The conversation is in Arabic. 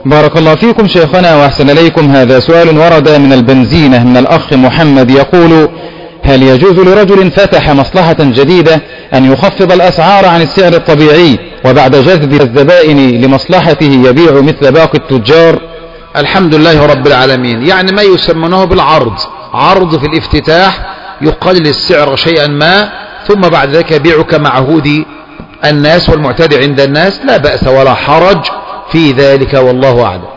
بارك الله فيكم شيخنا وأحسن إليكم. هذا سؤال ورد من البنزينة من الأخ محمد يقول: هل يجوز لرجل فتح مصلحة جديدة أن يخفض الأسعار عن السعر الطبيعي وبعد جذب الزبائن لمصلحته يبيع مثل باقي التجار؟ الحمد لله رب العالمين. يعني ما يسمونه بالعرض، عرض في الافتتاح يقلل السعر شيئا ما، ثم بعد ذلك يبيعك مع عهود الناس والمعتاد عند الناس، لا بأس ولا حرج في ذلك، والله أعلم.